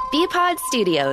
BPod Studios.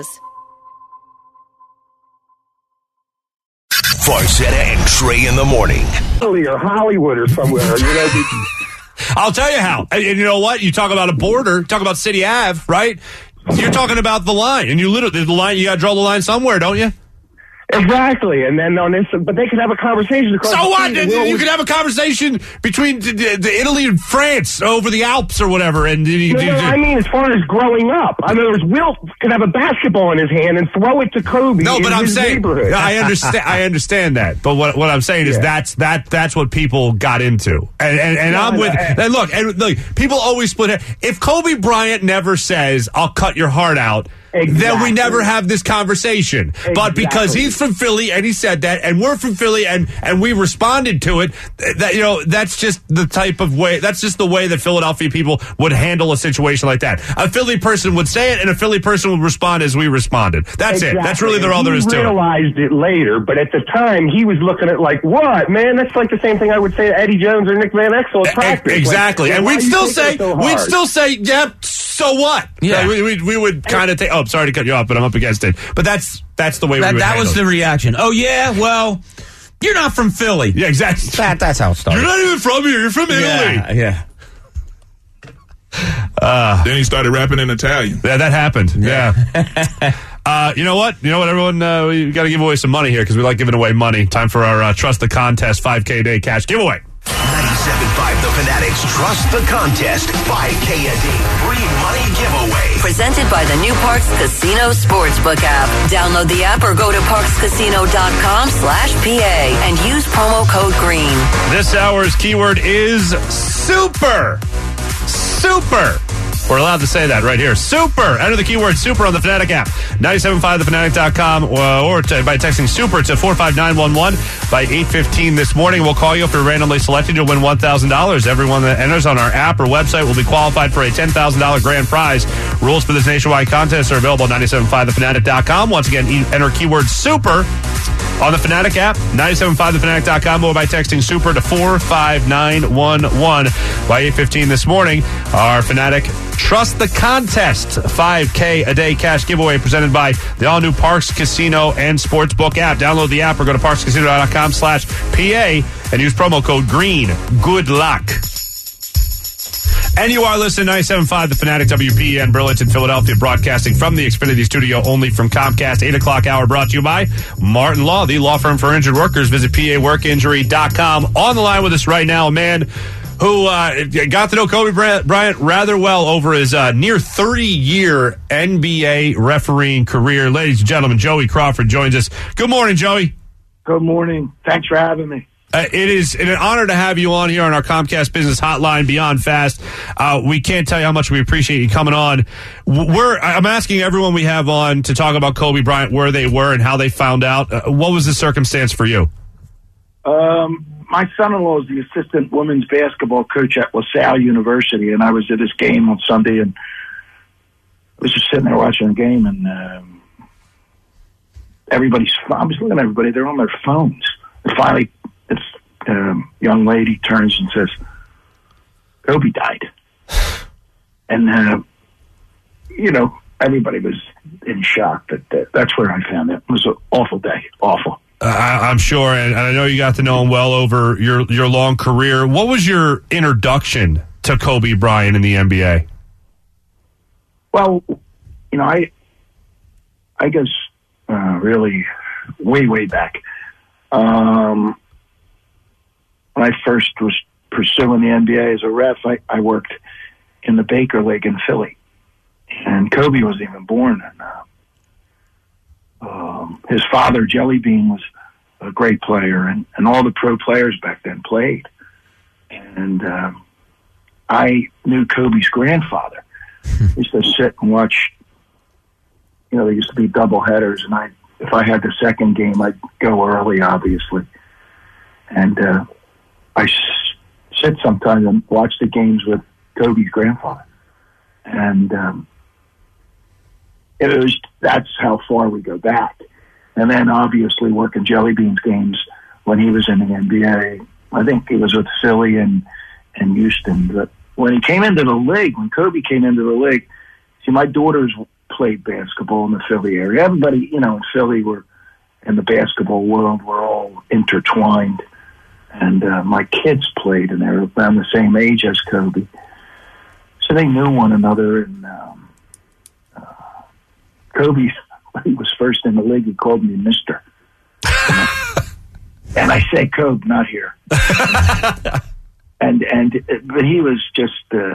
Farcetta and Trey in the morning. Or Hollywood or somewhere. I'll tell you how. And you know what? You talk about a border, talk about City Ave, right? You're talking about the line, and you literally the line. You got to draw the line somewhere, don't you? Exactly, and then on this, but they could have a conversation across so the what? sea. You could have a conversation between the Italy and France over the Alps or whatever. And I mean, as far as growing up, I mean, Will could have a basketball in his hand and throw it to Kobe. No, but I'm saying neighborhood. I understand. I understand that. But what I'm saying is that's what people got into, and I'm with. And look, people always split hair. If Kobe Bryant never says, "I'll cut your heart out," then we never have this conversation. Exactly. But because he's from Philly and he said that, and we're from Philly and we responded to it, that's just the type of way, that's just the way that Philadelphia people would handle a situation like that. A Philly person would say it and a Philly person would respond as we responded. That's it. That's really all there is to it. He realized it later, but at the time he was looking at like, what, man? That's like the same thing I would say to Eddie Jones or Nick Van Exel at practice. Exactly. Like, and we'd still say, yep, so what? Yeah. We would kind of take, I'm sorry to cut you off, but I'm up against it. But that's the way we would that was the reaction. Oh, yeah? Well, you're not from Philly. Yeah, exactly. That's how it started. You're not even from here. You're from Italy. Yeah. Then he started rapping in Italian. Yeah, that happened. Yeah. You know what, everyone? We got to give away some money here because we like giving away money. Time for our Trust the Contest 5K a day cash giveaway. 97.5 The Fanatics Trust the Contest 5K a day free money giveaway. Presented by the New Parks Casino Sportsbook app. Download the app or go to parkscasino.com/PA and use promo code GREEN. This hour's keyword is super. Super. We're allowed to say that right here. Super. Enter the keyword super on the Fanatic app. 975thefanatic.com or by texting super to 45911 by 8:15 this morning. We'll call you if you're randomly selected. You'll win $1,000. Everyone that enters on our app or website will be qualified for a $10,000 grand prize. Rules for this nationwide contest are available at 975thefanatic.com. Once again, enter keyword super on the Fanatic app, 975thefanatic.com, or by texting super to 45911 by 8:15 this morning. Our Fanatic Trust the Contest 5K a day cash giveaway presented by the all-new Parks Casino and Sportsbook app. Download the app or go to parkscasino.com/PA and use promo code GREEN. Good luck. And you are listening to 97.5 The Fanatic, WPN, Burlington, Philadelphia, broadcasting from the Xfinity studio only from Comcast. 8 o'clock hour brought to you by Martin Law, the law firm for injured workers. Visit PAWorkinjury.com. On the line with us right now, a man who got to know Kobe Bryant rather well over his near 30-year NBA refereeing career. Ladies and gentlemen, Joey Crawford joins us. Good morning, Joey. Good morning. Thanks for having me. It is an honor to have you on here on our Comcast Business Hotline, Beyond Fast. We can't tell you how much we appreciate you coming on. I'm asking everyone we have on to talk about Kobe Bryant, where they were and how they found out. What was the circumstance for you? My son-in-law is the assistant women's basketball coach at LaSalle University, and I was at his game on Sunday, and I was just sitting there watching the game, and I was looking at everybody, they're on their phones. And finally, this young lady turns and says, Kobe died. And, everybody was in shock. That's where I found it. It was an awful day. Awful. I'm sure, and I know you got to know him well over your long career. What was your introduction to Kobe Bryant in the NBA? Well, I guess really way back. When I first was pursuing the NBA as a ref, I worked in the Baker League in Philly, and Kobe wasn't even born. And his father, Jelly Bean, was a great player, and all the pro players back then played. And I knew Kobe's grandfather. I used to sit and watch. There used to be double headers, and if I had the second game, I'd go early, obviously. And I sit sometimes and watch the games with Kobe's grandfather. And that's how far we go back. And then obviously working Jelly Bean's games when he was in the NBA. I think he was with Philly and Houston. But when he came into the league, when Kobe came into the league, see, my daughters played basketball in the Philly area. Everybody, in Philly, in the basketball world, we're all intertwined. And my kids played, and they were around the same age as Kobe. So they knew one another. And Kobe, when he was first in the league, he called me Mister. And I say, Kobe, not here. But he was just,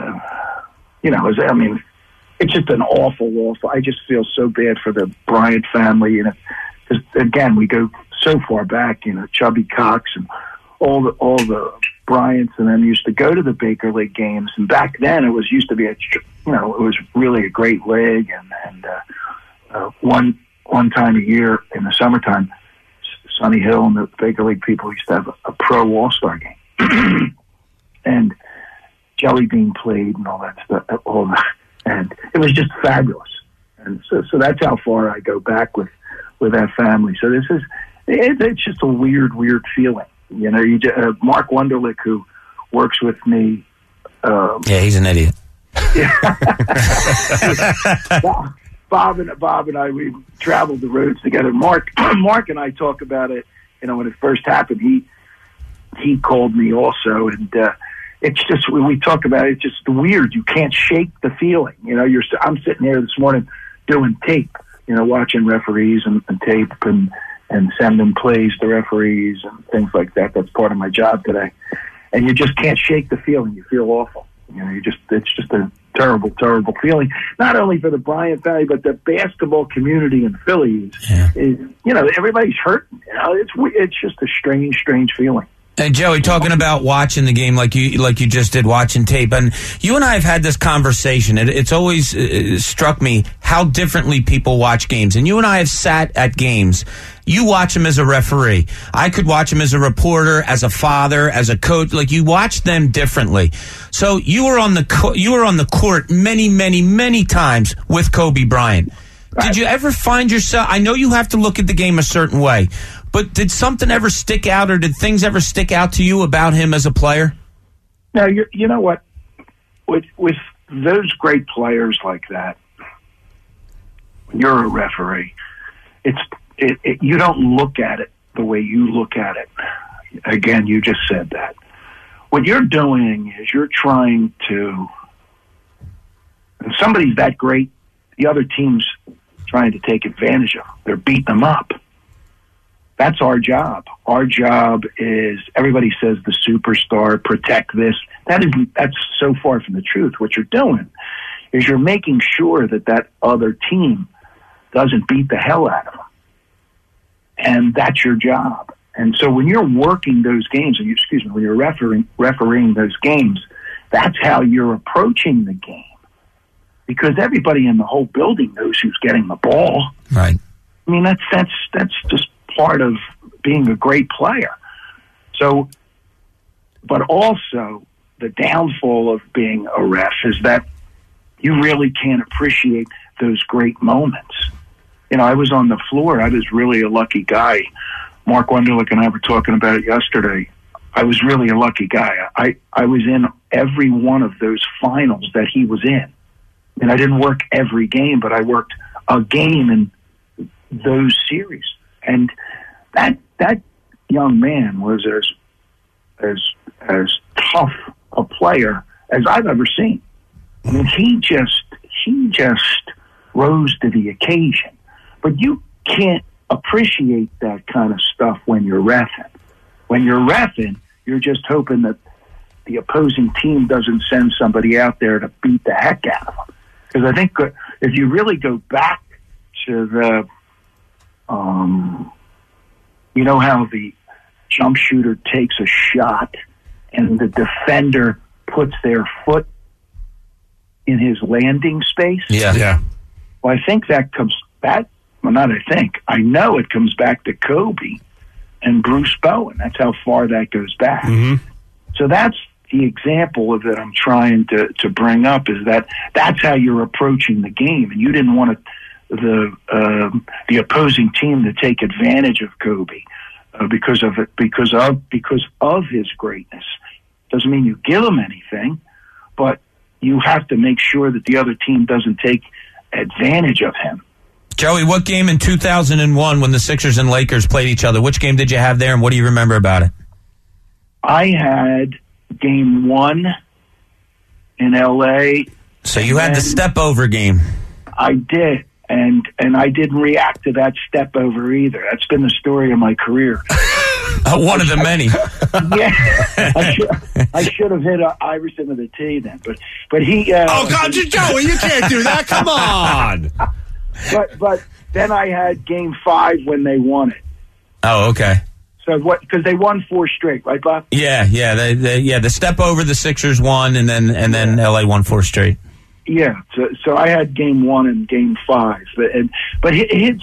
it's just an awful. I just feel so bad for the Bryant family. Because again, we go so far back. Chubby Cox and all the Bryants and them used to go to the Baker League games. And back then, it was really a great league. And one time a year in the summertime, Sonny Hill and the Baker League people used to have a pro All-Star game. And Jelly Bean played and all that stuff, and it was just fabulous. And so that's how far I go back with that family. So it's just a weird feeling. Mark Wunderlich, who works with me. He's an idiot. Bob and I, we traveled the roads together. Mark and I talk about it. When it first happened, he called me also, and it's just we talk about it. It's just weird. You can't shake the feeling. I'm sitting here this morning doing tape. Watching referees and tape and sending plays to referees and things like that. That's part of my job today. And you just can't shake the feeling. You feel awful. It's just a terrible, terrible feeling. Not only for the Bryant family, but the basketball community in Philly is everybody's hurting. It's just a strange feeling. And Joey, talking about watching the game like you just did, watching tape, and you and I have had this conversation. It's always struck me how differently people watch games. And you and I have sat at games. You watch them as a referee. I could watch them as a reporter, as a father, as a coach. Like, you watch them differently. So you were on the court many, many, many times with Kobe Bryant. Right. Did you ever find yourself? I know you have to look at the game a certain way. But did something ever stick out, or did things ever stick out to you about him as a player? No, you know what? With those great players like that, when you're a referee, you don't look at it the way you look at it. Again, you just said that. What you're doing is you're trying to, when somebody's that great, the other team's trying to take advantage of them. They're beating them up. That's our job. Our job is, everybody says the superstar, protect this. That's so far from the truth. What you're doing is you're making sure that other team doesn't beat the hell out of them. And that's your job. And so when you're working those games, when you're refereeing those games, that's how you're approaching the game. Because everybody in the whole building knows who's getting the ball. Right. I mean, that's just part of being a great player. So, but also the downfall of being a ref is that you really can't appreciate those great moments. I was on the floor. I was really a lucky guy. Mark Wunderlich and I were talking about it yesterday. I was really a lucky guy. I was in every one of those finals that he was in. And I didn't work every game, but I worked a game in those series. And that young man was as tough a player as I've ever seen. I mean, he just rose to the occasion. But you can't appreciate that kind of stuff when you're reffing. When you're reffing, you're just hoping that the opposing team doesn't send somebody out there to beat the heck out of them. Because I think if you really go back to the, how the jump shooter takes a shot and the defender puts their foot in his landing space? Yeah. Well, I think that comes back. Well, not I think. I know it comes back to Kobe and Bruce Bowen. That's how far that goes back. Mm-hmm. So that's the example of that I'm trying to bring up, is that's how you're approaching the game, and you didn't want the opposing team to take advantage of Kobe because of his greatness. Doesn't mean you give him anything, but you have to make sure that the other team doesn't take advantage of him. Joey, what game in 2001 when the Sixers and Lakers played each other, which game did you have there, and what do you remember about it? I had game 1 in L.A. So you had the step-over game. I did, and I didn't react to that step over either. That's been the story of my career. One of the many. Yeah, I should have hit Iverson with a T then, but he. Oh God, Joey, you can't do that. Come on. But then I had game 5 when they won it. Oh, okay. So what? Because they won 4 straight, right, Bob? Yeah. The step over, the Sixers won, and then LA won 4 straight. Yeah. So I had game 1 and game 5, but his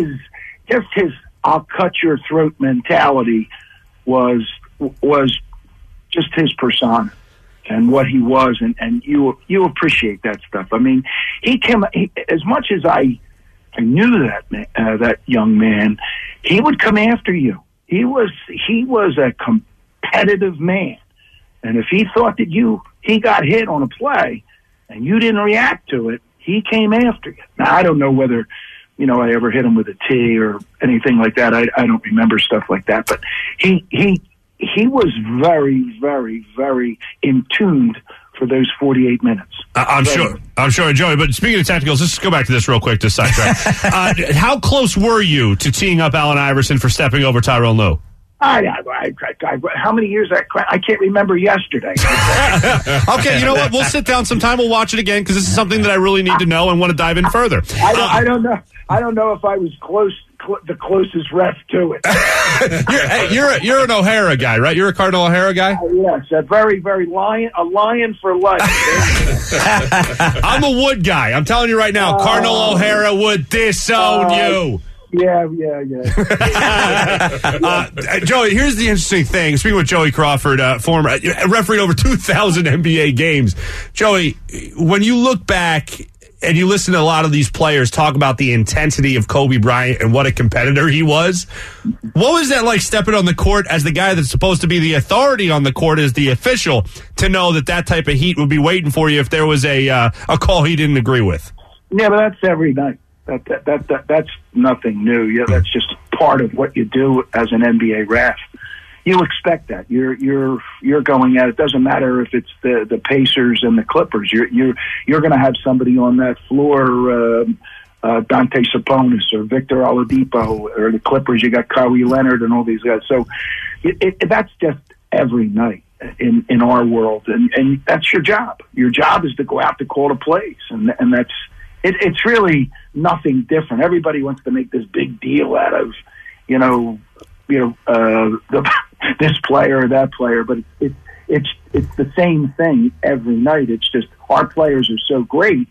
I'll cut your throat mentality was just his persona and what he was, and you appreciate that stuff. I mean, he as much as I knew that young man, he would come after you. He was a competitive man, and if he thought that he got hit on a play and you didn't react to it, he came after you. Now I don't know whether I ever hit him with a T or anything like that. I don't remember stuff like that, but he was very, very, very in tuned for those 48 minutes. I'm sure, Joey. But speaking of technicals, let's just go back to this real quick to sidetrack. How close were you to teeing up Allen Iverson for stepping over Tyrone Lue? How many years I can't remember yesterday. Okay, you know what? We'll sit down sometime. We'll watch it again because this is something that I really need to know and want to dive in further. I don't know. I don't know if I was the closest ref to it. You're an O'Hara guy, right? You're a Cardinal O'Hara guy? Yes, a very, very lion for life. I'm a Wood guy. I'm telling you right now, Cardinal O'Hara would disown you. Yeah. Joey, here's the interesting thing. Speaking with Joey Crawford, former refereed over 2,000 NBA games. Joey, when you look back and you listen to a lot of these players talk about the intensity of Kobe Bryant and what a competitor he was, what was that like stepping on the court as the guy that's supposed to be the authority on the court as the official to know that type of heat would be waiting for you if there was a call he didn't agree with? Yeah, but that's every night. That's nothing new. Yeah, that's just part of what you do as an NBA ref. You expect that. You're going at it. Doesn't matter if it's the Pacers and the Clippers. You're going to have somebody on that floor, Dante Sabonis or Victor Oladipo, or the Clippers. You got Kawhi Leonard and all these guys. So that's just every night in our world, and that's your job. Your job is to go out to call the plays, and that's. It's really nothing different. Everybody wants to make this big deal out of, this player or that player, but it's the same thing every night. It's just our players are so great.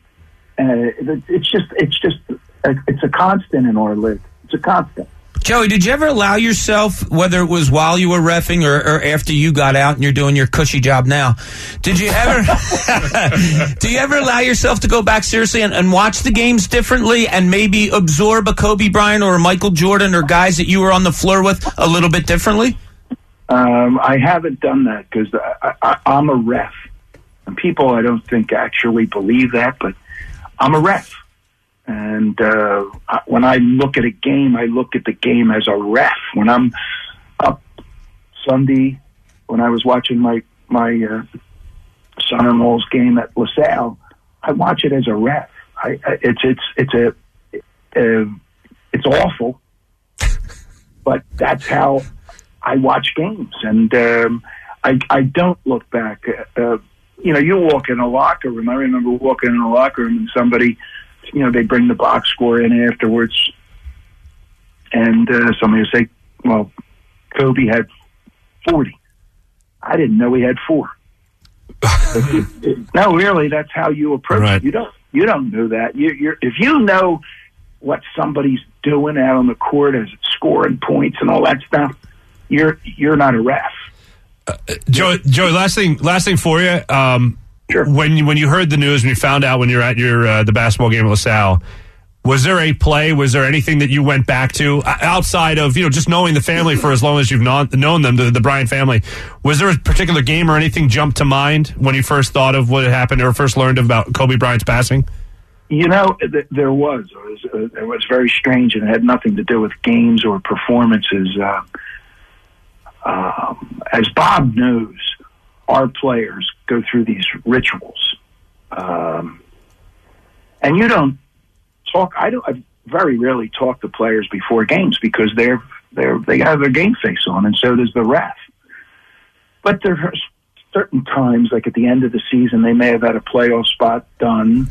It's a constant in our league. It's a constant. Joey, did you ever allow yourself, whether it was while you were reffing or after you got out and you're doing your cushy job now, do you ever allow yourself to go back seriously and watch the games differently and maybe absorb a Kobe Bryant or a Michael Jordan or guys that you were on the floor with a little bit differently? I haven't done that because I'm a ref. And people, I don't think, actually believe that, but I'm a ref. And when I look at a game, I look at the game as a ref. When I'm up Sunday, when I was watching my son-in-law's game at LaSalle, I watch it as a ref. It's awful, but that's how I watch games. And I don't look back. You walk in a locker room. I remember walking in a locker room and somebody. They bring the box score in afterwards, and somebody would say, well, Kobe had 40. I didn't know he had 4. No, really, that's how you approach it. You don't know that. If you know what somebody's doing out on the court as scoring points and all that stuff, you're not a ref. Joey, last thing for you. Sure. When you heard the news, when you found out when you're at your the basketball game at LaSalle, was there a play? Was there anything that you went back to outside of just knowing the family for as long as you've known them, the Bryant family? Was there a particular game or anything jumped to mind when you first thought of what had happened or first learned about Kobe Bryant's passing? There was. It was very strange, and it had nothing to do with games or performances. As Bob knows, our players go through these rituals, and you don't talk. I very rarely talk to players before games because they have their game face on, and so does the ref. But there are certain times, like at the end of the season, they may have had a playoff spot done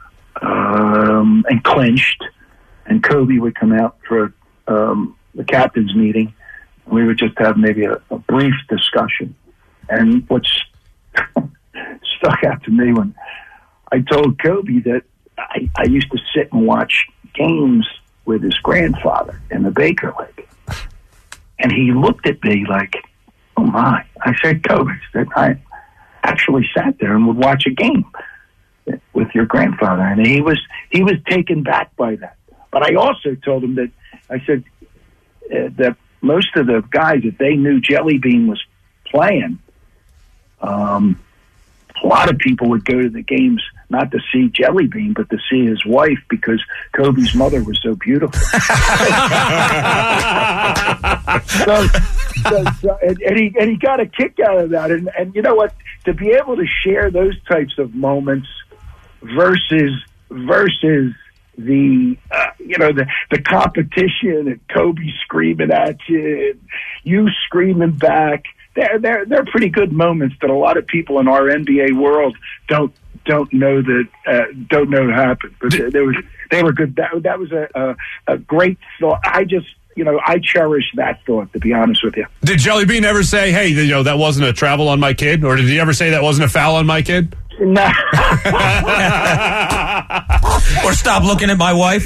and clinched, and Kobe would come out for the captain's meeting. And we would just have maybe a brief discussion. And what stuck out to me when I told Kobe that I used to sit and watch games with his grandfather in the Baker League. And he looked at me like, oh my. I said, Kobe, I actually sat there and would watch a game with your grandfather. And he was taken back by that. But I also told him that, I said that most of the guys that they knew Jelly Bean was playing, a lot of people would go to the games not to see Jelly Bean, but to see his wife because Kobe's mother was so beautiful. And he got a kick out of that. And you know what? To be able to share those types of moments versus the the competition and Kobe screaming at you and you screaming back. They're pretty good moments that a lot of people in our NBA world don't know happened. But they were good. That was a great thought. I cherish that thought, to be honest with you. Did Jelly Bean ever say, hey, that wasn't a travel on my kid? Or did he ever say that wasn't a foul on my kid? No. Or stop looking at my wife.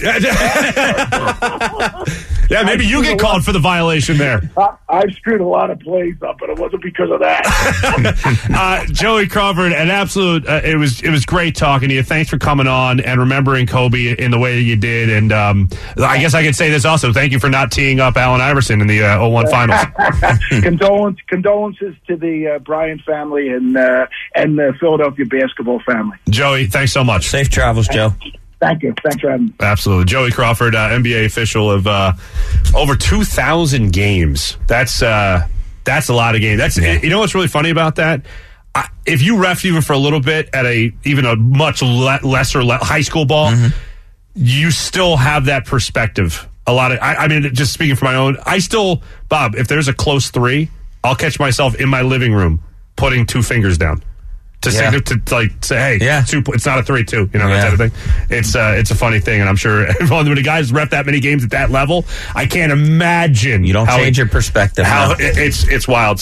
Yeah, maybe you get called for the violation there. I've screwed a lot of plays up, but it wasn't because of that. Joey Crawford, an absolute. It was great talking to you. Thanks for coming on and remembering Kobe in the way that you did. And I guess I could say this also. Thank you for not teeing up Allen Iverson in the 01 finals. Condolences to the Bryant family and the Philadelphia basketball family. Joey, thanks so much. Safe travels, Joe. Thank you. Thanks for having me. Absolutely. Joey Crawford, NBA official of over 2,000 games. That's a lot of games. You know what's really funny about that? If you ref even for a little bit at even a much lesser high school ball, you still have that perspective. I mean, just speaking for my own, Bob, if there's a close three, I'll catch myself in my living room putting two fingers down. To say, hey, it's not a 3-2, that type of thing. It's a funny thing, and I'm sure when the guys rep that many games at that level, I can't imagine. You don't change your perspective. It's wild.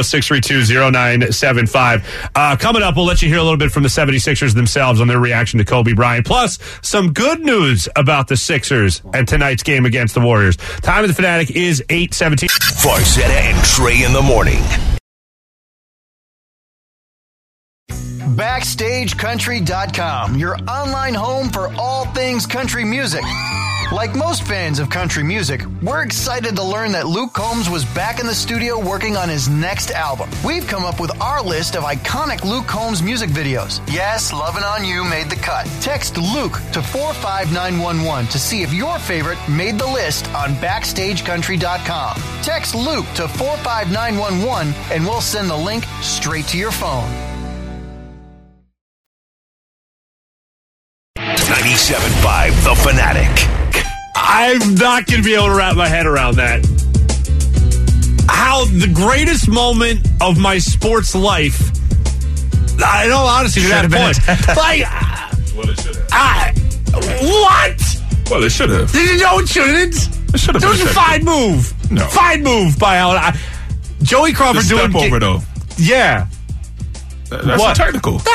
610-632-0975. Coming up, we'll let you hear a little bit from the 76ers themselves on their reaction to Kobe Bryant, plus some good news about the Sixers and tonight's game against the Warriors. Time of the Fanatic is 8:17. Farzetta and Trey in the morning. BackstageCountry.com, your online home for all things country music. Like most fans of country music, we're excited to learn that Luke Combs was back in the studio working on his next album. We've come up with our list of iconic Luke Combs music videos. Yes, Lovin' On You made the cut. Text Luke to 45911 to see if your favorite made the list on BackstageCountry.com. Text Luke to 45911 and we'll send the link straight to your phone. 97.5 The Fanatic. I'm not going to be able to wrap my head around that. How the greatest moment of my sports life, I know, honestly, to that point. Well, it should have. What? Well, it should have. No, it shouldn't. It should have. It was a fine move. No. Fine move by Allen. Joey Crawford the doing... step over, though. Yeah. That's what? technical. He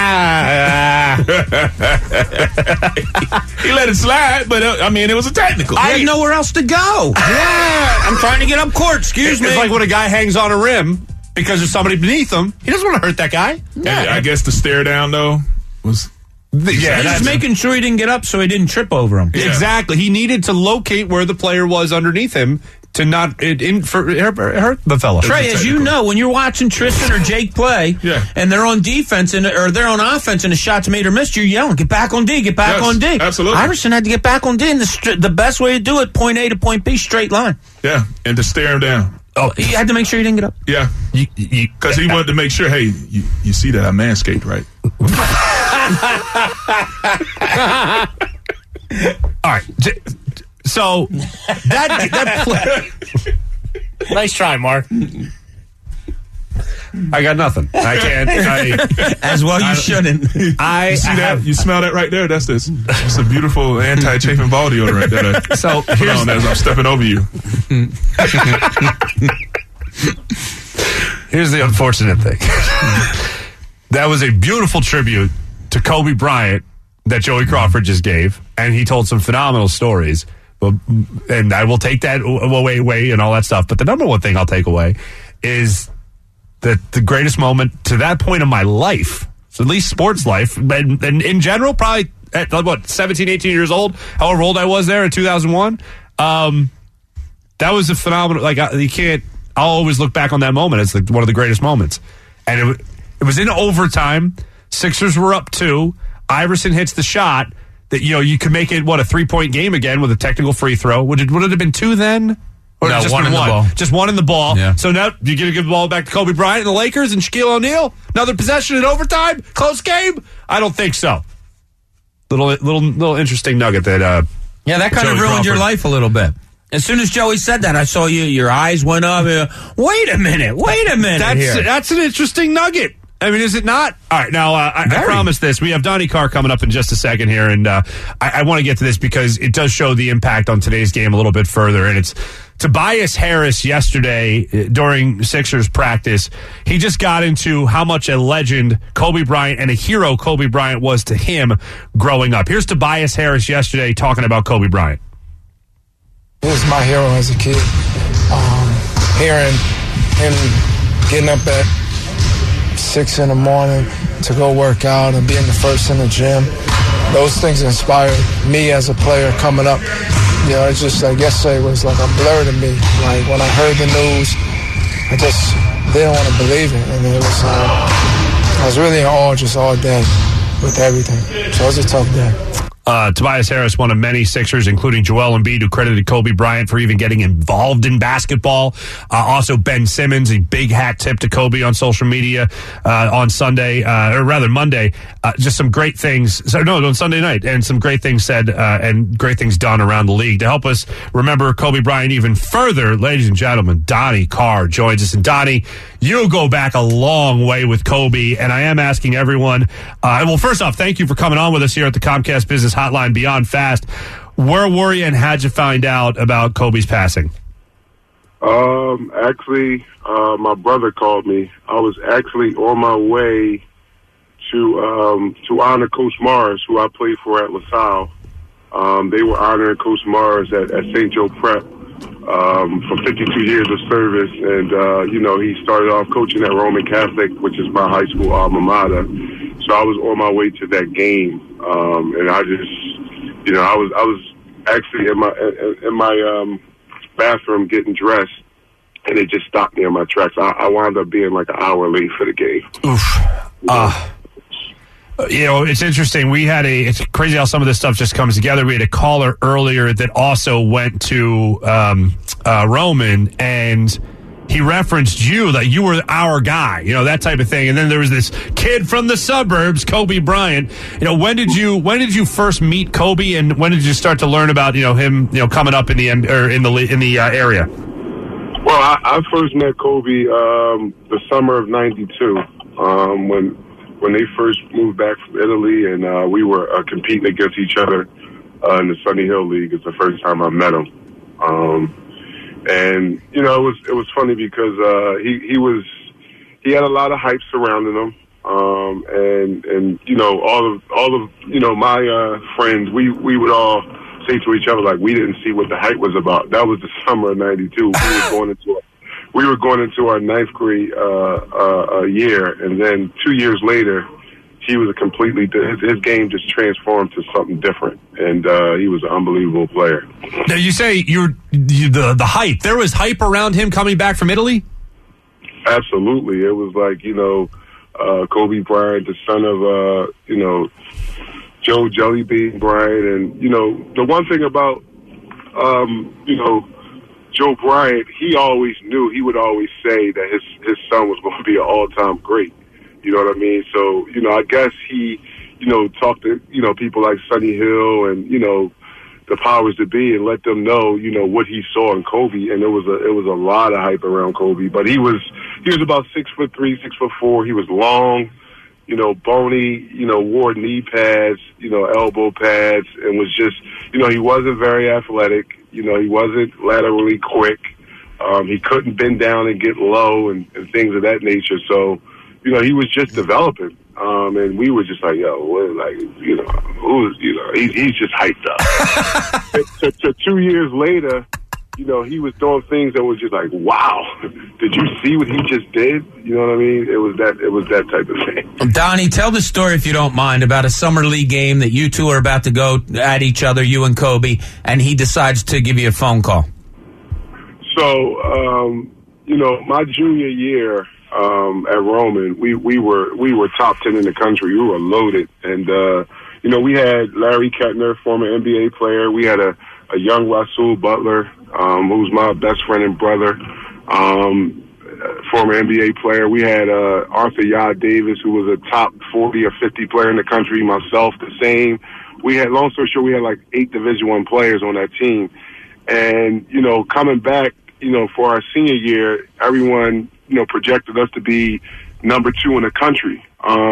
let it slide, but it was a technical. I had nowhere else to go. Yeah. I'm trying to get up court. Excuse me. It's like when a guy hangs on a rim because there's somebody beneath him. He doesn't want to hurt that guy. Yeah. I guess the stare down, though, was... Yeah, he's making sure he didn't get up so he didn't trip over him. Yeah. Exactly. He needed to locate where the player was underneath him to not hurt the fella. Trey, as you know, when you're watching Tristan or Jake play, and they're on defense or they're on offense and a shot's made or missed, you're yelling, "Get back on D! Get back on D!" Absolutely. Iverson had to get back on D, and the best way to do it, point A to point B, straight line. Yeah, and to stare him down. Oh, he had to make sure he didn't get up. Yeah, because he wanted to make sure. Hey, you see that I manscaped, right? All right. So that play. Nice try, Mark. I got nothing. I can't. As well, you shouldn't. You see that? You smell that right there? That's this. It's a beautiful anti-chafing ball deodorant right there. So here's on as I'm stepping over you. Here's the unfortunate thing. That was a beautiful tribute to Kobe Bryant that Joey Crawford just gave, and he told some phenomenal stories. And I will take that away and all that stuff. But the number one thing I'll take away is that the greatest moment to that point of my life, so at least sports life, and in general, probably at 17, 18 years old, however old I was there in 2001, that was a phenomenal. You can't. I'll always look back on that moment as one of the greatest moments. And it was in overtime. Sixers were up 2. Iverson hits the shot that you could make it a 3-point game again with a technical free throw. Would it have been 2 then? Or no, just one in the ball. Just one in the ball. Yeah. So now you get to give the ball back to Kobe Bryant and the Lakers and Shaquille O'Neal. Another possession in overtime. Close game. I don't think so. Little interesting nugget that. That kind of ruined your life a little bit. As soon as Joey said that, I saw your eyes went up. Wait a minute. That's an interesting nugget. I mean, is it not? All right, now, I promise this. We have Donnie Carr coming up in just a second here, and I want to get to this because it does show the impact on today's game a little bit further, and it's Tobias Harris yesterday during Sixers practice. He just got into how much a legend Kobe Bryant and a hero Kobe Bryant was to him growing up. Here's Tobias Harris yesterday talking about Kobe Bryant. He was my hero as a kid. Hearing him getting up at 6 in the morning to go work out and being the first in the gym, those things inspired me as a player coming up. It's just like yesterday was like a blur to me. Like when I heard the news, I just didn't want to believe it, and I was really in awe just all day with everything. So it was a tough day. Tobias Harris, one of many Sixers, including Joel Embiid, who credited Kobe Bryant for even getting involved in basketball. Also, Ben Simmons, a big hat tip to Kobe on social media on Sunday, or rather Monday. Just some great things. On Sunday night, and some great things said and great things done around the league. To help us remember Kobe Bryant even further, ladies and gentlemen, Donnie Carr joins us. And Donnie, you go back a long way with Kobe, and I am asking everyone, well, first off, thank you for coming on with us here at the Comcast Business Hotline Beyond Fast. Where were you and how'd you find out about Kobe's passing? Actually, my brother called me. I was actually on my way to honor Coach Mars, who I played for at LaSalle. They were honoring Coach Mars at St. Joe Prep for 52 years of service. And, he started off coaching at Roman Catholic, which is my high school alma mater. So I was on my way to that game. And I just, I was actually in my bathroom getting dressed, and it just stopped me in my tracks. I wound up being like an hour late for the game. Oof. It's interesting. It's crazy how some of this stuff just comes together. We had a caller earlier that also went to Roman, and he referenced you, that you were our guy, that type of thing. And then there was this kid from the suburbs, Kobe Bryant. When did you first meet Kobe, and when did you start to learn about him coming up in the area? Well, I first met Kobe the summer of '92 when they first moved back from Italy, and we were competing against each other in the Sunny Hill League. It's the first time I met him. And it was funny because he had a lot of hype surrounding him, and all of my friends, we would all say to each other, like, we didn't see what the hype was about. That was the summer of '92. We were going into our ninth grade year, and then 2 years later, he was his game just transformed to something different, and he was an unbelievable player. Now you say the hype. There was hype around him coming back from Italy? Absolutely. It was like, Kobe Bryant, the son of, Joe Jellybean Bryant. And, the one thing about, Joe Bryant, he always knew, he would always say that his son was going to be an all-time great. You know what I mean? So, I guess he, talked to, people like Sonny Hill and, the powers that be and let them know, what he saw in Kobe. And it was a lot of hype around Kobe. But he was about 6'3", 6'4". He was long, bony, wore knee pads, elbow pads, and was just, he wasn't very athletic. He wasn't laterally quick. He couldn't bend down and get low and things of that nature. So, he was just developing. And we were just like, he's just hyped up. So 2 years later, he was doing things that was just like, wow, did you see what he just did? You know what I mean? It was that type of thing. Donnie, tell the story, if you don't mind, about a summer league game that you two are about to go at each other, you and Kobe, and he decides to give you a phone call. So, my junior year, at Roman, we were top 10 in the country. We were loaded, and we had Larry Kettner, former NBA player. We had a young Rasul Butler, who's my best friend and brother, former NBA player. We had Arthur Yad Davis, who was a top 40 or 50 player in the country. Myself, the same. We had, long story short, we had like 8 Division I players on that team, and coming back, for our senior year, everyone projected us to be number 2 in the country.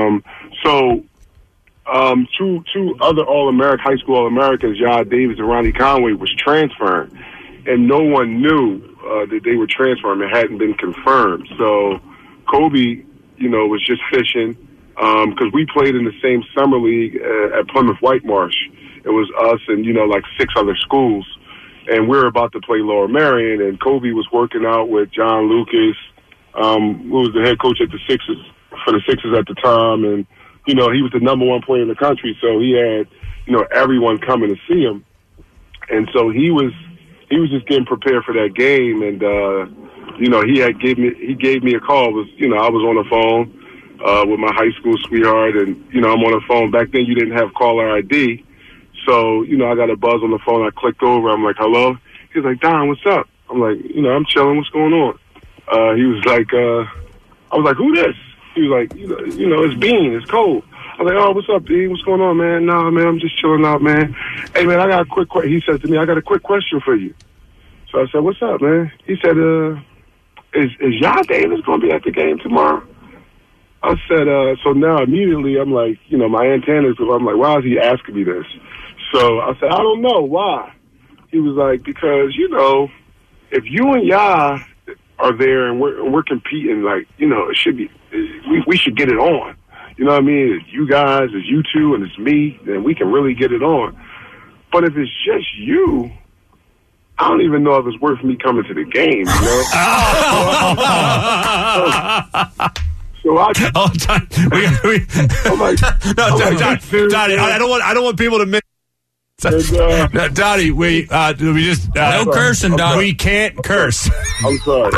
Two other high school All-Americans, Yad Davis and Ronnie Conway, was transferring, and no one knew that they were transferring. It hadn't been confirmed. So Kobe, was just fishing because we played in the same summer league at Plymouth Whitemarsh. It was us and like 6 other schools, and we were about to play Lower Merion, and Kobe was working out with John Lucas, who was the head coach at the Sixers at the time, and he was the number 1 player in the country, so he had everyone coming to see him, and so he was just getting prepared for that game, and he gave me a call. I was on the phone with my high school sweetheart, and I'm on the phone. Back then you didn't have caller ID, so I got a buzz on the phone. I clicked over. I'm like, hello. He's like, Don, what's up? I'm like, I'm chilling. What's going on? He was like, I was like, who this? He was like, it's Bean, it's cold. I was like, oh, what's up, Bean? What's going on, man? Nah, man, I'm just chilling out, man. Hey, man, I got a quick question. He says to me, I got a quick question for you. So I said, what's up, man? He said, is Yad Davis going to be at the game tomorrow? I said, so now immediately I'm like, my antennas, I'm like, why is he asking me this? So I said, I don't know. Why? He was like, because, if you and Yad are there and we're competing, like, it should be, we should get it on. You know what I mean? It's you guys, it's you two, and it's me, then we can really get it on. But if it's just you, I don't even know if it's worth me coming to the game, So I Donnie, I don't want people to miss. Donnie, we just no cursing, Donnie. We can't curse. I'm sorry.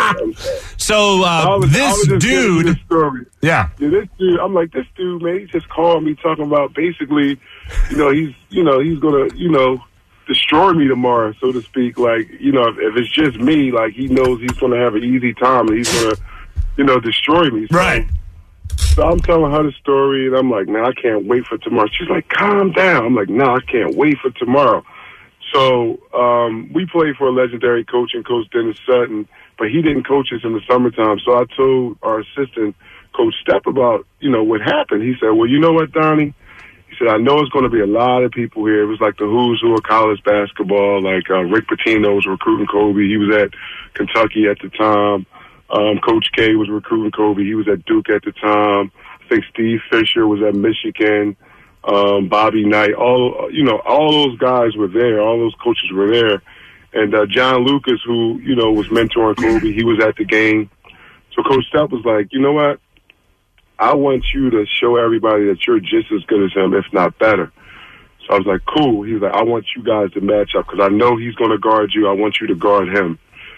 So this dude, this dude, I'm like, this dude, man, he just called me talking about basically, he's gonna, destroy me tomorrow, so to speak. Like, if it's just me, like, he knows he's gonna have an easy time and he's gonna, destroy me. So I'm telling her the story, and I'm like, man, I can't wait for tomorrow. She's like, calm down. I'm like, no, I can't wait for tomorrow. So we played for a legendary coach, and Coach Dennis Sutton, but he didn't coach us in the summertime. So I told our assistant, Coach Stepp, about, what happened. He said, well, you know what, Donnie? He said, I know it's going to be a lot of people here. It was like the who's who of college basketball. Like Rick Pitino was recruiting Kobe. He was at Kentucky at the time. Coach K was recruiting Kobe. He was at Duke at the time. I think Steve Fisher was at Michigan. Bobby Knight. All those guys were there. All those coaches were there. And John Lucas, who, was mentoring Kobe, he was at the game. So Coach Stepp was like, you know what? I want you to show everybody that you're just as good as him, if not better. So I was like, cool. He was like, I want you guys to match up because I know he's going to guard you. I want you to guard him.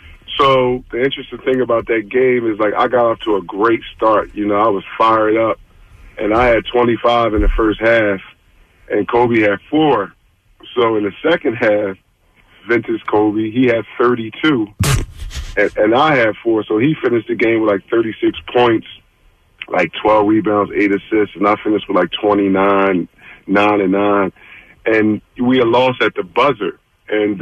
So the interesting thing about that game is, like, I got off to a great start. You know, I was fired up, and I had 25 in the first half, and Kobe had 4. So in the second half, vintage Kobe, he had 32, and I had 4. So he finished the game with, like, 36 points, like 12 rebounds, 8 assists, and I finished with, like, 29, 9 and 9. And we had lost at the buzzer. And,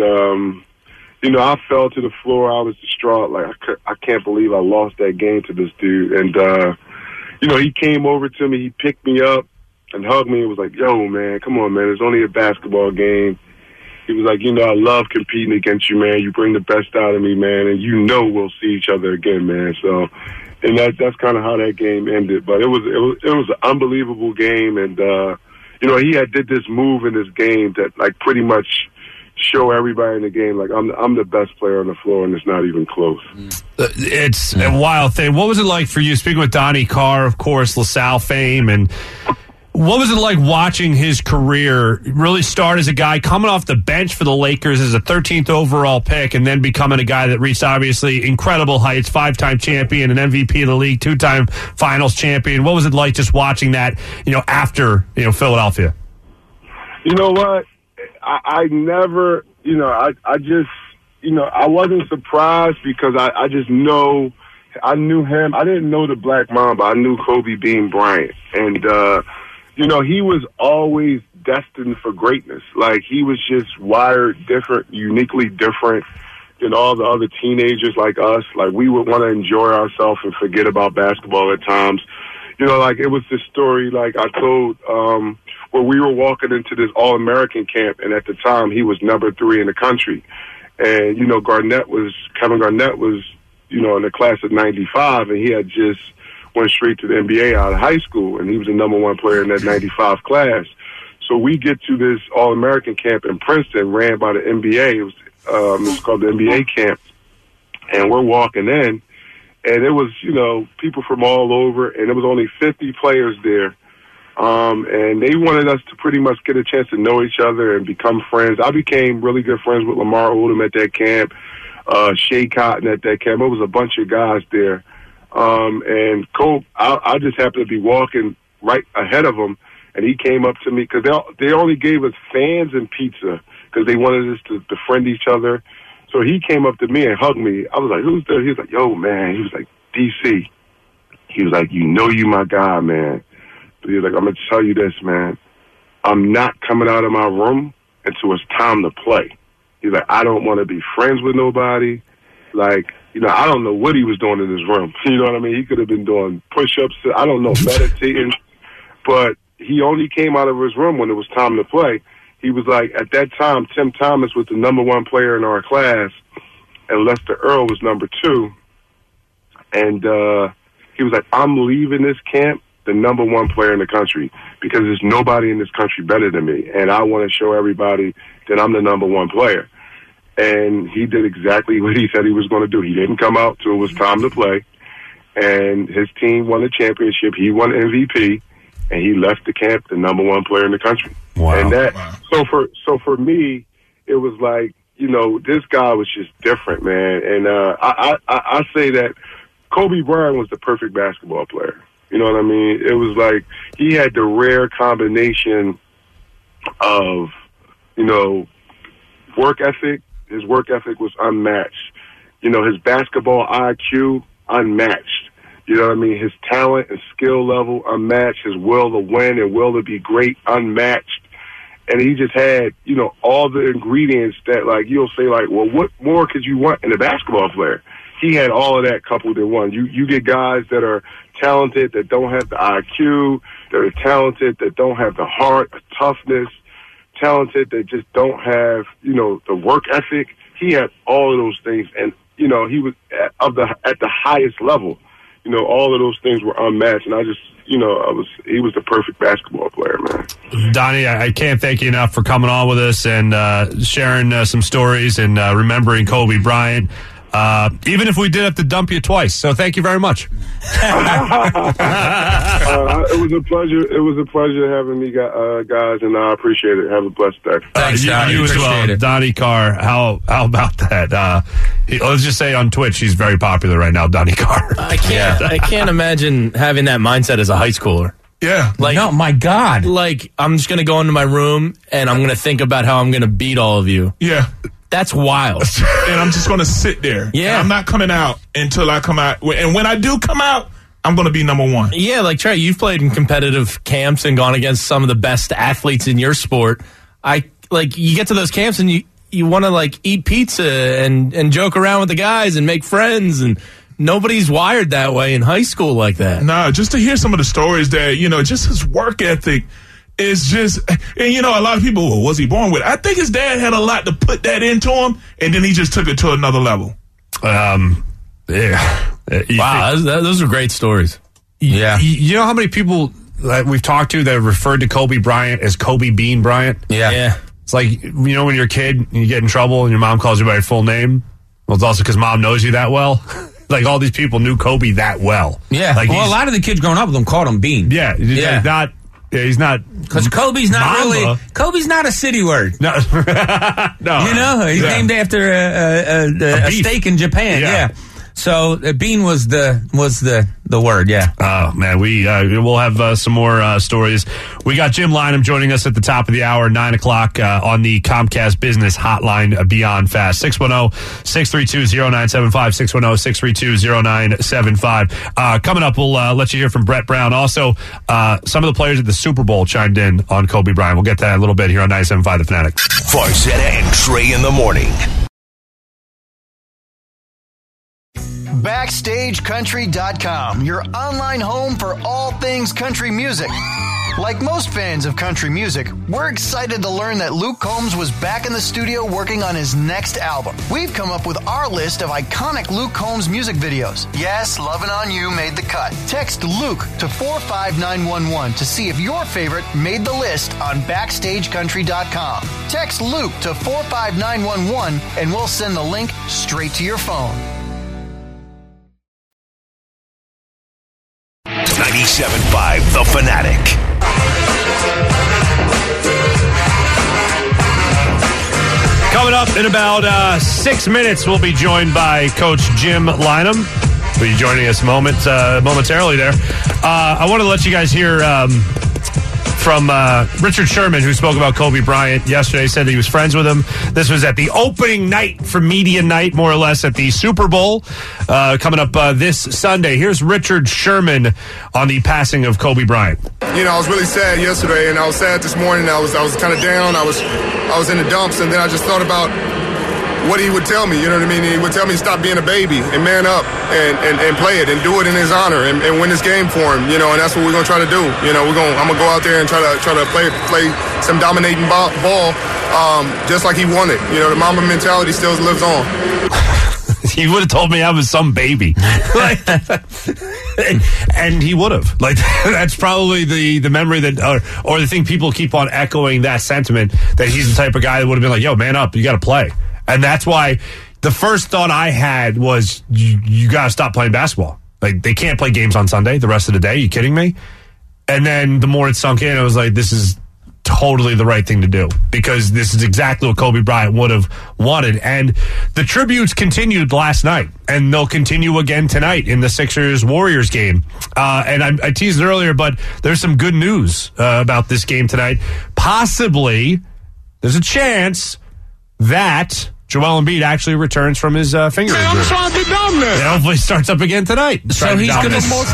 you know, I fell to the floor. I was distraught. Like, I can't believe I lost that game to this dude. And, you know, he came over to me. He picked me up and hugged me and was like, yo, man, come on, man. It's only a basketball game. He was like, you know, I love competing against you, man. You bring the best out of me, man. And you know we'll see each other again, man. So, and that's kind of how that game ended. But it was an unbelievable game. And, you know, he did this move in this game that, like, pretty much show everybody in the game, like, I'm the best player on the floor, and it's not even close. It's a wild thing. What was it like for you, speaking with Donnie Carr, of course, LaSalle fame, and what was it like watching his career really start as a guy coming off the bench for the Lakers as a 13th overall pick and then becoming a guy that reached, obviously, incredible heights, 5-time champion, an MVP of the league, 2-time finals champion? What was it like just watching that, you know, after, you know, Philadelphia? You know what? I never, you know, I just, you know, I wasn't surprised because I just know, I knew him. I didn't know the Black Mamba. I knew Kobe Bean Bryant. And, you know, he was always destined for greatness. Like, he was just wired different, uniquely different than all the other teenagers like us. Like, we would want to enjoy ourselves and forget about basketball at times. You know, like, it was this story, like I told, where we were walking into this All-American camp, and at the time, he was number 3 in the country. And, you know, Kevin Garnett was, you know, in the class of 95, and he had just went straight to the NBA out of high school, and he was the number 1 player in that 95 class. So we get to this All-American camp in Princeton, ran by the NBA. It was called the NBA camp. And we're walking in, and it was, you know, people from all over, and there was only 50 players there. And they wanted us to pretty much get a chance to know each other and become friends. I became really good friends with Lamar Odom at that camp, Shea Cotton at that camp. It was a bunch of guys there. And Cole, I just happened to be walking right ahead of him, and he came up to me because they only gave us fans and pizza because they wanted us to befriend each other. So he came up to me and hugged me. I was like, who's there? He was like, yo, man. He was like, DC. He was like, you know you my guy, man. But he was like, I'm going to tell you this, man. I'm not coming out of my room until it's time to play. He's like, I don't want to be friends with nobody. Like, you know, I don't know what he was doing in his room. You know what I mean? He could have been doing push-ups. I don't know, meditating. But he only came out of his room when it was time to play. He was like, at that time, Tim Thomas was the number 1 player in our class, and Lester Earl was number 2. And he was like, I'm leaving this camp the number 1 player in the country because there's nobody in this country better than me, and I want to show everybody that I'm the number 1 player. And he did exactly what he said he was going to do. He didn't come out till it was time to play, and his team won the championship. He won MVP, and he left the camp the number 1 player in the country. Wow. And so for me, it was like, you know, this guy was just different, man. And I say that Kobe Bryant was the perfect basketball player. You know what I mean? It was like he had the rare combination of, you know, work ethic. His work ethic was unmatched. You know, his basketball IQ, unmatched. You know what I mean? His talent and skill level, unmatched. His will to win and will to be great, unmatched. And he just had, you know, all the ingredients that, like, you'll say, like, well, what more could you want in a basketball player? He had all of that coupled in one. You get guys that are talented that don't have the IQ, that are talented that don't have the heart, the toughness, talented that just don't have, you know, the work ethic. He had all of those things, and, you know, he was at the highest level. You know, all of those things were unmatched, and I just, you know, he was the perfect basketball player, man. Donnie, I can't thank you enough for coming on with us and sharing some stories and remembering Kobe Bryant. Even if we did have to dump you twice. So thank you very much. It was a pleasure. It was a pleasure having me, guys, and I appreciate it. Have a blessed day. Thanks, you as well. Donnie Carr, how about that? Let's just say on Twitch, he's very popular right now, Donnie Carr. I can't imagine having that mindset as a high schooler. Yeah. Like, no, my God. Like, I'm just going to go into my room, and I'm going to think about how I'm going to beat all of you. Yeah. That's wild. And I'm just going to sit there. Yeah. And I'm not coming out until I come out. And when I do come out, I'm going to be number one. Yeah, like Trey, you've played in competitive camps and gone against some of the best athletes in your sport. You get to those camps and you want to like eat pizza and joke around with the guys and make friends, and nobody's wired that way in high school like that. No, just to hear some of the stories that, just his work ethic is just, and a lot of people, well, was he born with it? I think his dad had a lot to put that into him, and then he just took it to another level. Yeah. Wow, those are great stories. Yeah. You know how many people that we've talked to that have referred to Kobe Bryant as Kobe Bean Bryant? Yeah. It's like, when you're a kid and you get in trouble and your mom calls you by your full name. Well, it's also because mom knows you that well. Like, all these people knew Kobe that well. Yeah. Like, a lot of the kids growing up with him called him Bean. Yeah. He's not. Because Kobe's not Mamba. Kobe's not a city word. No. No. He's named after a steak in Japan. Yeah. So Bean was the word, yeah. Oh, man, we'll have some more stories. We got Jim Lynam joining us at the top of the hour, 9 o'clock on the Comcast Business Hotline Beyond Fast. 610-632-0975, 632-0975. Coming up, we'll let you hear from Brett Brown. Also, some of the players at the Super Bowl chimed in on Kobe Bryant. We'll get to that in a little bit here on 97.5 The Fanatic. Farzetta and Trey in the morning. BackstageCountry.com, your online home for all things country music. Like most fans of country music, we're excited to learn that Luke Combs was back in the studio working on his next album. We've come up with our list of iconic Luke Combs music videos. Yes, Lovin' On You made the cut. Text Luke to 45911 to see if your favorite made the list on BackstageCountry.com. Text Luke to 45911 and we'll send the link straight to your phone. 97.5 The Fanatic. Coming up in about 6 minutes, we'll be joined by Coach Jim Lynam. Will be joining us momentarily there. I want to let you guys hear from Richard Sherman, who spoke about Kobe Bryant yesterday. Said that he was friends with him. This was at the opening night for media night, more or less, at the Super Bowl coming up this Sunday. Here's Richard Sherman on the passing of Kobe Bryant. I was really sad yesterday, and I was sad this morning. I was kind of down. I was in the dumps, and then I just thought about what he would tell me. You know what I mean? He would tell me to stop being a baby and man up and play it and do it in his honor and win this game for him. And that's what we're gonna try to do. I'm gonna go out there and try to play some dominating ball, just like he wanted. The Mamba mentality still lives on. He would have told me I was some baby. And he would have. That's probably the memory that, or the thing people keep on echoing, that sentiment that he's the type of guy that would have been like, yo, man up, you got to play. And that's why the first thought I had was, you got to stop playing basketball. They can't play games on Sunday the rest of the day. You kidding me? And then the more it sunk in, I was like, this is totally the right thing to do, because this is exactly what Kobe Bryant would have wanted. And the tributes continued last night, and they'll continue again tonight in the Sixers-Warriors game. And I teased it earlier, but there's some good news about this game tonight. Possibly, there's a chance that Joel Embiid actually returns from his finger injury. I'm trying to be dominant. And hopefully starts up again tonight. So he's going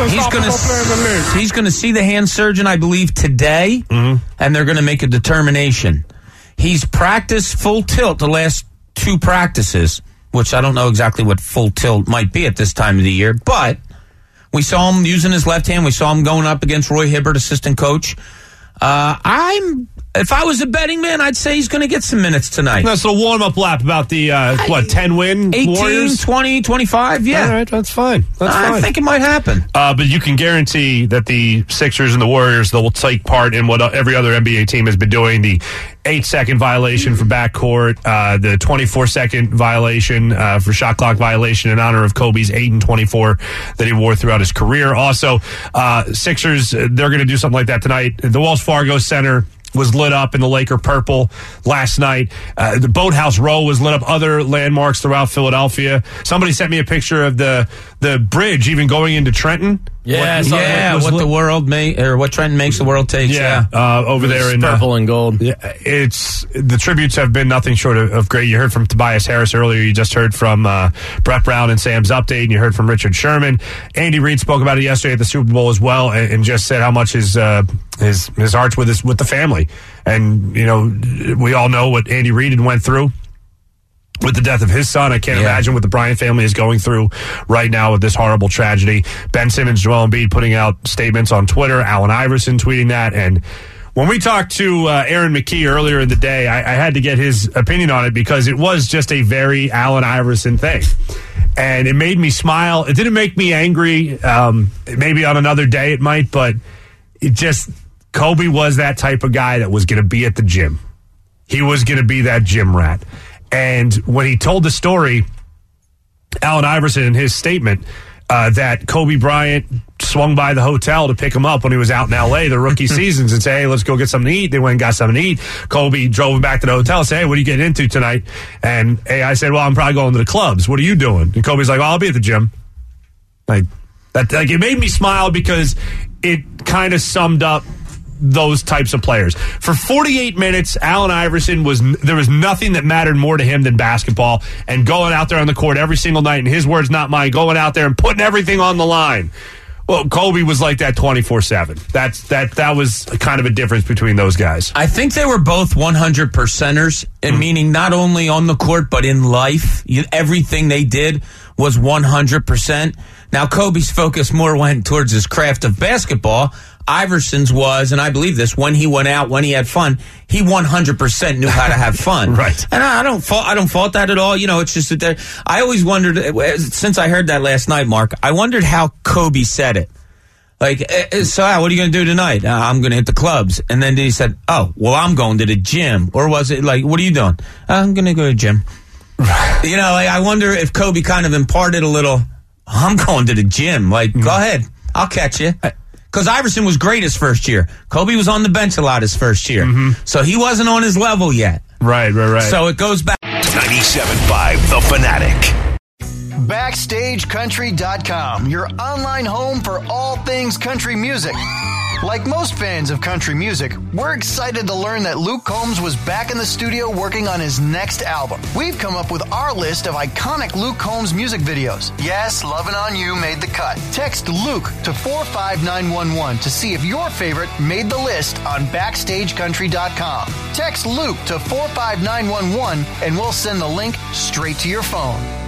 to see the hand surgeon, I believe, today, and they're going to make a determination. He's practiced full tilt the last 2 practices, which I don't know exactly what full tilt might be at this time of the year, but we saw him using his left hand. We saw him going up against Roy Hibbert, assistant coach. I'm If I was a betting man, I'd say he's going to get some minutes tonight. Nice little warm-up lap about the, 10-win 18, Warriors? 20, 25, yeah. All right, that's fine. I think it might happen. But you can guarantee that the Sixers and the Warriors, they'll take part in what every other NBA team has been doing, the 8-second violation for backcourt, the 24-second violation for shot clock violation in honor of Kobe's 8 and 24 that he wore throughout his career. Also, Sixers, they're going to do something like that tonight. The Wells Fargo Center was lit up in the Laker purple last night. The Boathouse Row was lit up, other landmarks throughout Philadelphia. Somebody sent me a picture of the bridge even going into Trenton. What Trenton makes the world takes. Yeah, over there in purple and gold. Yeah, the tributes have been nothing short of great. You heard from Tobias Harris earlier. You just heard from Brett Brown and Sam's update, and you heard from Richard Sherman. Andy Reid spoke about it yesterday at the Super Bowl as well, and just said how much his heart's with the family. And we all know what Andy Reid went through with the death of his son. I can't imagine what the Bryant family is going through right now with this horrible tragedy. Ben Simmons, Joel Embiid putting out statements on Twitter, Allen Iverson tweeting that. And when we talked to Aaron McKee earlier in the day, I had to get his opinion on it because it was just a very Allen Iverson thing. And it made me smile. It didn't make me angry. Maybe on another day it might, but Kobe was that type of guy that was going to be at the gym. He was going to be that gym rat. And when he told the story, Allen Iverson, in his statement, that Kobe Bryant swung by the hotel to pick him up when he was out in L.A. the rookie seasons and say, hey, let's go get something to eat. They went and got something to eat. Kobe drove him back to the hotel and said, hey, what are you getting into tonight? And I said, well, I'm probably going to the clubs. What are you doing? And Kobe's like, well, I'll be at the gym. It made me smile because it kind of summed up those types of players. For 48 minutes, Allen Iverson there was nothing that mattered more to him than basketball and going out there on the court every single night, and his words, not mine, going out there and putting everything on the line. Well, Kobe was like that 24/7. That was kind of a difference between those guys. I think they were both 100%ers, and meaning not only on the court but in life. Everything they did was 100%. Now, Kobe's focus more went towards his craft of basketball. Iverson's was, and I believe this, when he went out, when he had fun, he 100% knew how to have fun. Right. And I don't fault that at all. It's just that I always wondered, since I heard that last night, Mark, I wondered how Kobe said it. Like, so what are you going to do tonight? I'm going to hit the clubs. And then he said, oh, well, I'm going to the gym. Or was it like, what are you doing? I'm going to go to the gym. I wonder if Kobe kind of imparted a little, I'm going to the gym. Like, go ahead. I'll catch you. Because Iverson was great his first year. Kobe was on the bench a lot his first year. So he wasn't on his level yet. Right. So it goes back. 97.5 The Fanatic. BackstageCountry.com, your online home for all things country music. Like most fans of country music, we're excited to learn that Luke Combs was back in the studio working on his next album. We've come up with our list of iconic Luke Combs music videos. Yes, Lovin' On You made the cut. Text Luke to 45911 to see if your favorite made the list on BackstageCountry.com. Text Luke to 45911 and we'll send the link straight to your phone.